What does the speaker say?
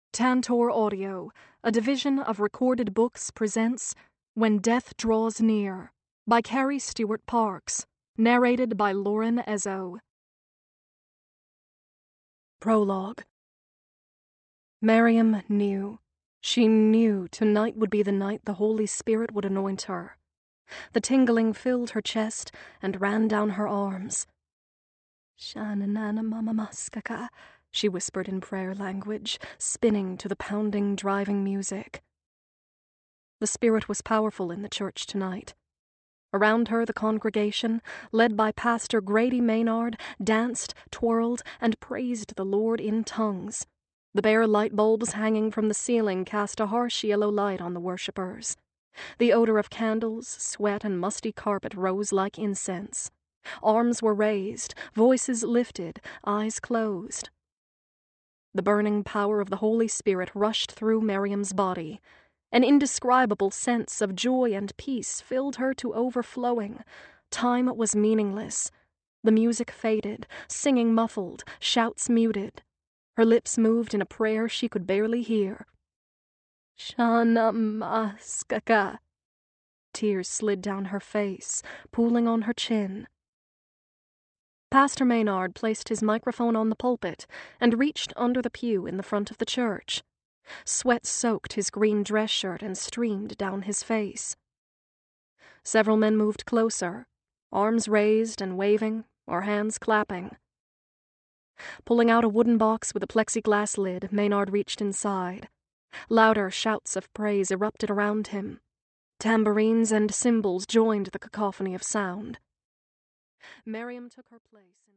Tantor Audio, a division of Recorded Books, presents When Death Draws Near by Carrie Stewart Parks, narrated by Lauren Ezzo. Prologue. Miriam knew. She knew tonight would be the night the Holy Spirit would anoint her. The tingling filled her chest and ran down her arms. Shananana mama maskaka, she whispered in prayer language, spinning to the pounding, driving music. The Spirit was powerful in the church tonight. Around her, the congregation, led by Pastor Grady Maynard, danced, twirled, and praised the Lord in tongues. The bare light bulbs hanging from the ceiling cast a harsh yellow light on the worshippers. The odor of candles, sweat, and musty carpet rose like incense. Arms were raised, voices lifted, eyes closed. The burning power of the Holy Spirit rushed through Miriam's body. An indescribable sense of joy and peace filled her to overflowing. Time was meaningless. The music faded, singing muffled, shouts muted. Her lips moved in a prayer she could barely hear. Shana maskaka. Tears slid down her face, pooling on her chin. Pastor Maynard placed his microphone on the pulpit and reached under the pew in the front of the church. Sweat soaked his green dress shirt and streamed down his face. Several men moved closer, arms raised and waving, or hands clapping. Pulling out a wooden box with a plexiglass lid, Maynard reached inside. Louder shouts of praise erupted around him. Tambourines and cymbals joined the cacophony of sound. Miriam took her place.